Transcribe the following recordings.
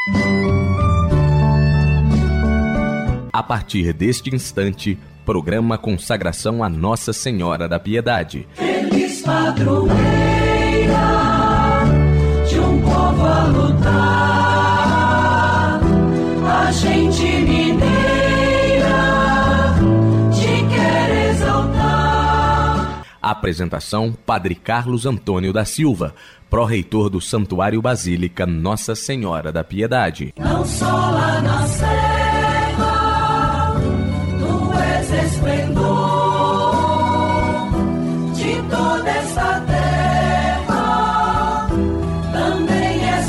A partir deste instante, programa Consagração a Nossa Senhora da Piedade. Feliz padroeira de um povo a lutar, a gente mineira te quer exaltar. Apresentação: Padre Carlos Antônio da Silva, pró-reitor do Santuário Basílica Nossa Senhora da Piedade. Não só lá na serra, tu és esplendor de toda esta terra, também és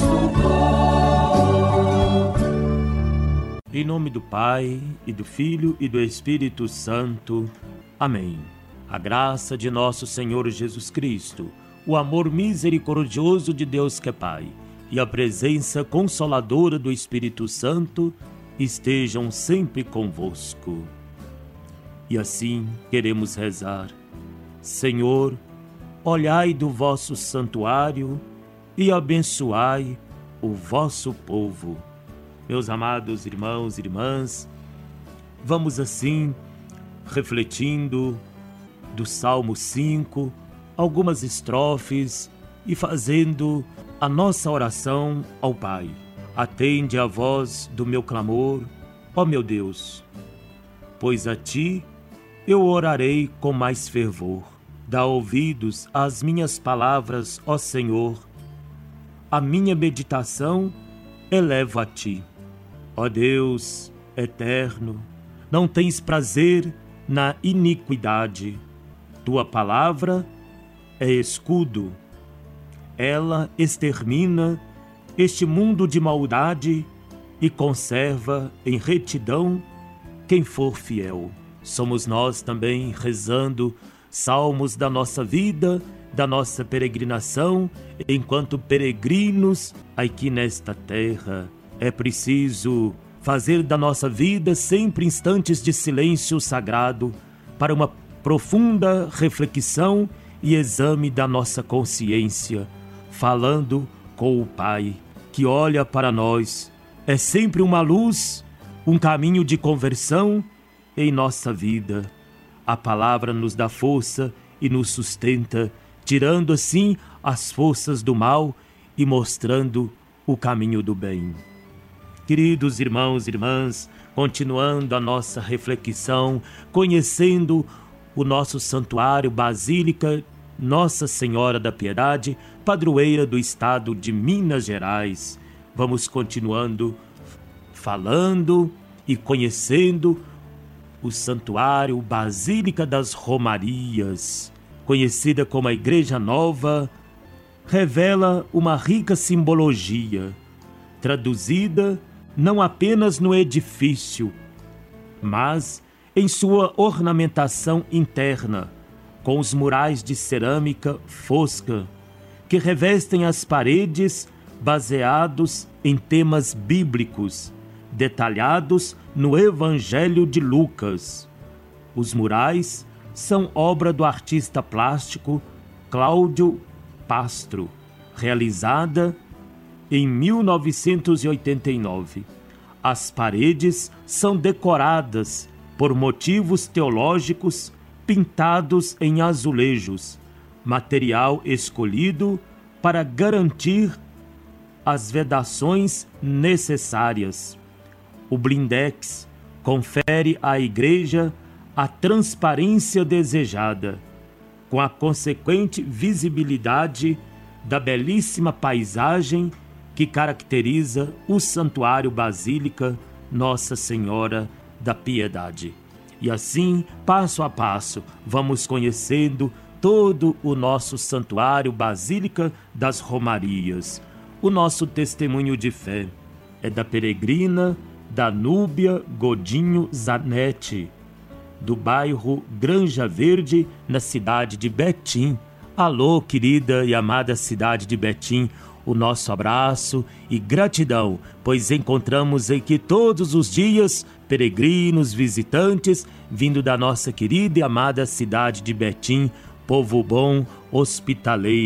fulgor. Em nome do Pai, e do Filho, e do Espírito Santo. Amém. A graça de nosso Senhor Jesus Cristo, o amor misericordioso de Deus que é Pai, e a presença consoladora do Espírito Santo estejam sempre convosco. E assim queremos rezar: Senhor, olhai do vosso santuário e abençoai o vosso povo. Meus amados irmãos e irmãs, vamos assim, refletindo do Salmo 5, algumas estrofes e fazendo a nossa oração ao Pai. Atende a voz do meu clamor, ó meu Deus, pois a Ti eu orarei com mais fervor. Dá ouvidos às minhas palavras, ó Senhor. A minha meditação elevo a Ti. Ó Deus eterno, não tens prazer na iniquidade. Tua palavra é escudo. Ela extermina este mundo de maldade e conserva em retidão quem for fiel. Somos nós também rezando salmos da nossa vida, da nossa peregrinação, enquanto peregrinos aqui nesta terra. É preciso fazer da nossa vida sempre instantes de silêncio sagrado para uma profunda reflexão e exame da nossa consciência, falando com o Pai, que olha para nós. É sempre uma luz, um caminho de conversão em nossa vida. A palavra nos dá força e nos sustenta, tirando assim as forças do mal e mostrando o caminho do bem. Queridos irmãos e irmãs, continuando a nossa reflexão, conhecendo o nosso santuário Basílica Nossa Senhora da Piedade, padroeira do estado de Minas Gerais. Vamos continuando falando e conhecendo o santuário Basílica das Romarias, conhecida como a Igreja Nova, revela uma rica simbologia, traduzida não apenas no edifício, mas em sua ornamentação interna, com os murais de cerâmica fosca, que revestem as paredes baseados em temas bíblicos, detalhados no Evangelho de Lucas. Os murais são obra do artista plástico Cláudio Pastro, realizada em 1989. As paredes são decoradas por motivos teológicos pintados em azulejos, material escolhido para garantir as vedações necessárias. O blindex confere à igreja a transparência desejada, com a consequente visibilidade da belíssima paisagem que caracteriza o Santuário Basílica Nossa Senhora da Piedade. E assim, passo a passo, vamos conhecendo todo o nosso Santuário Basílica das Romarias. O nosso testemunho de fé é da peregrina Danúbia Godinho Zanetti, do bairro Granja Verde, na cidade de Betim. Alô, querida e amada cidade de Betim, o nosso abraço e gratidão, pois encontramos aqui todos os dias peregrinos, visitantes, vindo da nossa querida e amada cidade de Betim, povo bom, hospitaleiro.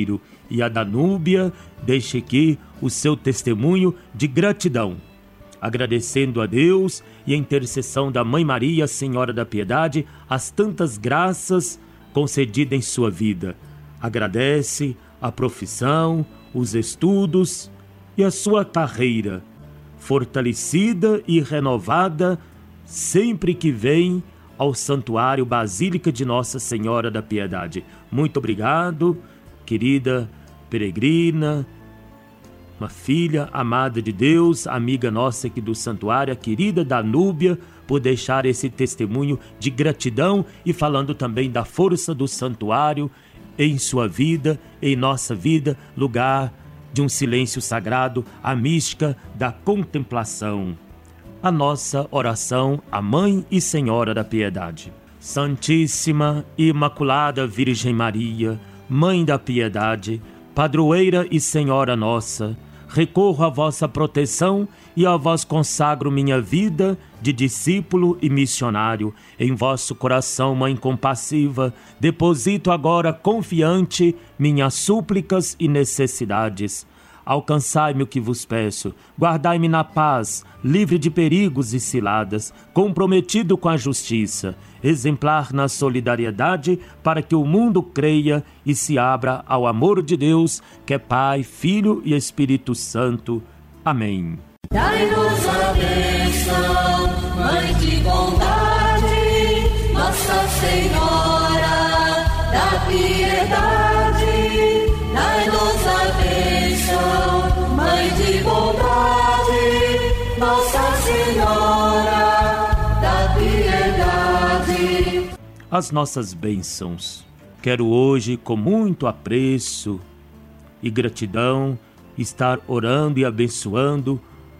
E a Danúbia deixa aqui o seu testemunho de gratidão, agradecendo a Deus e a intercessão da Mãe Maria, Senhora da Piedade, as tantas graças concedidas em sua vida. Agradece a profissão, os estudos e a sua carreira, fortalecida e renovada sempre que vem ao Santuário Basílica de Nossa Senhora da Piedade. Muito obrigado, querida peregrina, uma filha amada de Deus, amiga nossa aqui do santuário, a querida Danúbia, por deixar esse testemunho de gratidão e falando também da força do santuário em sua vida, em nossa vida, lugar de um silêncio sagrado, a mística da contemplação. A nossa oração à Mãe e Senhora da Piedade. Santíssima e Imaculada Virgem Maria, Mãe da Piedade, Padroeira e Senhora nossa, recorro à vossa proteção e a vós consagro minha vida de discípulo e missionário. Em vosso coração, Mãe compassiva, deposito agora confiante minhas súplicas e necessidades. Alcançai-me o que vos peço, guardai-me na paz, livre de perigos e ciladas, comprometido com a justiça, exemplar na solidariedade, para que o mundo creia e se abra ao amor de Deus, que é Pai, Filho e Espírito Santo. Amém. Dai-nos a bênção, Mãe de bondade, Nossa Senhora da Piedade. Dai-nos a bênção, Mãe de bondade, Nossa Senhora da Piedade. As nossas bênçãos. Quero hoje, com muito apreço e gratidão, estar orando e abençoando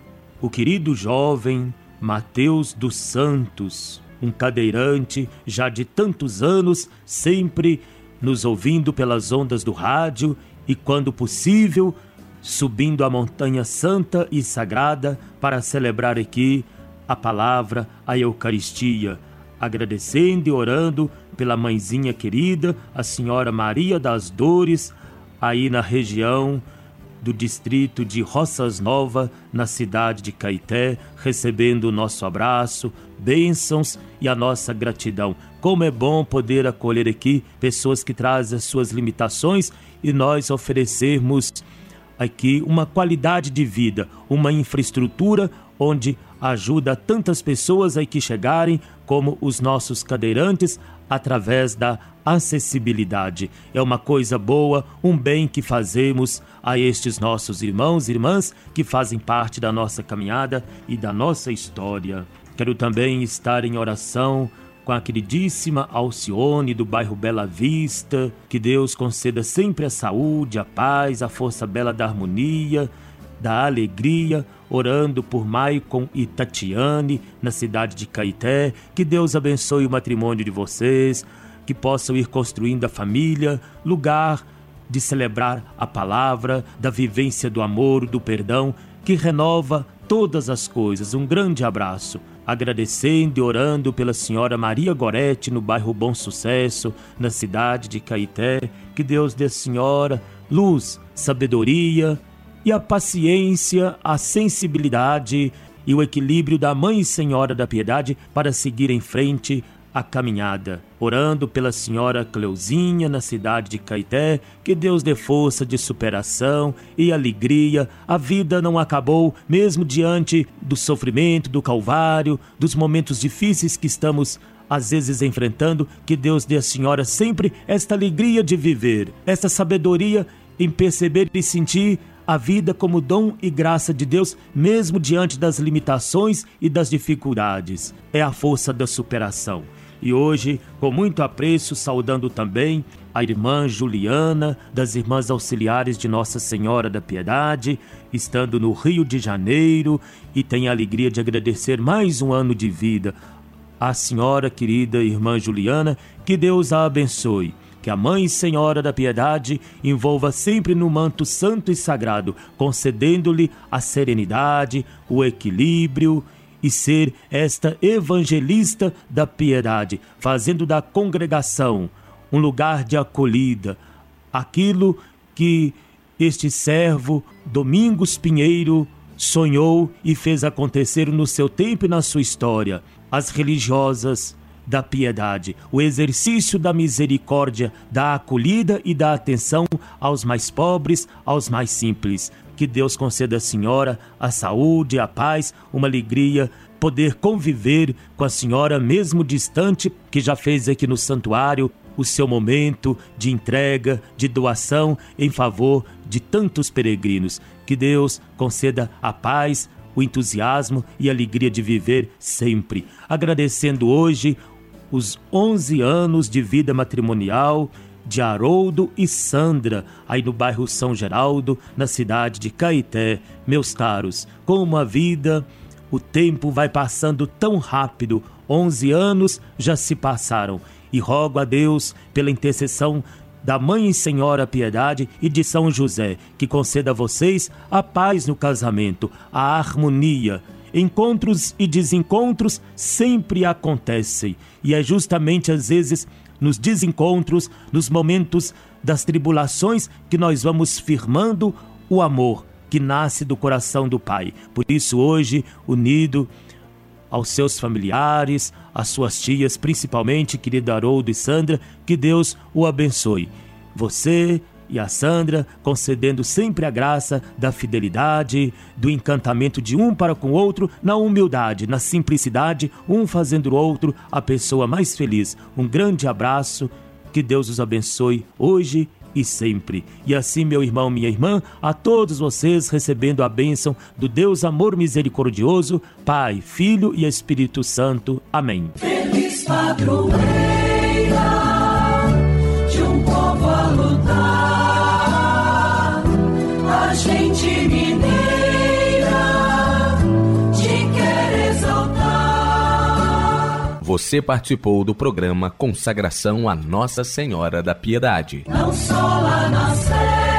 o querido jovem Mateus dos Santos, um cadeirante já de tantos anos, sempre nos ouvindo pelas ondas do rádio e, quando possível, subindo a montanha santa e sagrada para celebrar aqui a palavra, a Eucaristia, agradecendo e orando pela mãezinha querida, a Senhora Maria das Dores, aí na região do distrito de Roças Novas, na cidade de Caeté, recebendo o nosso abraço, bênçãos e a nossa gratidão. Como é bom poder acolher aqui pessoas que trazem as suas limitações e nós oferecermos aqui uma qualidade de vida, uma infraestrutura onde ajuda tantas pessoas a que chegarem, como os nossos cadeirantes, através da acessibilidade. É uma coisa boa, um bem que fazemos a estes nossos irmãos e irmãs que fazem parte da nossa caminhada e da nossa história. Quero também estar em oração com a queridíssima Alcione do bairro Bela Vista. Que Deus conceda sempre a saúde, a paz, a força bela da harmonia, da alegria, orando por Maicon e Tatiane na cidade de Caeté. Que Deus abençoe o matrimônio de vocês, que possam ir construindo a família, lugar de celebrar a palavra, da vivência do amor, do perdão, que renova todas as coisas. Um grande abraço. Agradecendo e orando pela senhora Maria Gorete no bairro Bom Sucesso, na cidade de Caeté. Que Deus dê à senhora luz, sabedoria e a paciência, a sensibilidade e o equilíbrio da Mãe e Senhora da Piedade para seguir em frente a caminhada. Orando pela senhora Cleuzinha na cidade de Caeté, que Deus dê força de superação e alegria. A vida não acabou, mesmo diante do sofrimento, do calvário, dos momentos difíceis que estamos às vezes enfrentando. Que Deus dê à senhora sempre esta alegria de viver, esta sabedoria em perceber e sentir a vida como dom e graça de Deus, mesmo diante das limitações e das dificuldades. É a força da superação. E hoje, com muito apreço, saudando também a irmã Juliana, das Irmãs Auxiliares de Nossa Senhora da Piedade, estando no Rio de Janeiro, e tenho a alegria de agradecer mais um ano de vida à senhora querida irmã Juliana. Que Deus a abençoe. Que a Mãe Senhora da Piedade envolva sempre no manto santo e sagrado, concedendo-lhe a serenidade, o equilíbrio e ser esta evangelista da piedade, fazendo da congregação um lugar de acolhida, aquilo que este servo, Domingos Pinheiro, sonhou e fez acontecer no seu tempo e na sua história. As religiosas da piedade, o exercício da misericórdia, da acolhida e da atenção aos mais pobres, aos mais simples. Que Deus conceda à senhora a saúde, a paz, uma alegria, poder conviver com a senhora mesmo distante, que já fez aqui no santuário o seu momento de entrega, de doação em favor de tantos peregrinos. Que Deus conceda a paz, o entusiasmo e a alegria de viver sempre. Agradecendo hoje os 11 anos de vida matrimonial de Haroldo e Sandra, aí no bairro São Geraldo, na cidade de Caeté. Meus caros, como a vida, o tempo vai passando tão rápido, 11 anos já se passaram, e rogo a Deus, pela intercessão da Mãe Senhora Piedade e de São José, que conceda a vocês a paz no casamento, a harmonia. Encontros e desencontros sempre acontecem, e é justamente às vezes nos desencontros, nos momentos das tribulações, que nós vamos firmando o amor que nasce do coração do Pai. Por isso hoje, unido aos seus familiares, às suas tias, principalmente, querido Haroldo e Sandra, que Deus o abençoe. Você e a Sandra, concedendo sempre a graça da fidelidade, do encantamento de um para com o outro, na humildade, na simplicidade, um fazendo o outro a pessoa mais feliz. Um grande abraço, que Deus os abençoe hoje e sempre. E assim, meu irmão, minha irmã, a todos vocês recebendo a bênção do Deus amor misericordioso, Pai, Filho e Espírito Santo. Amém. Feliz padroeira de um povo a lutar, a gente mineira te quer exaltar. Você participou do programa Consagração a Nossa Senhora da Piedade. Não só lá na Sé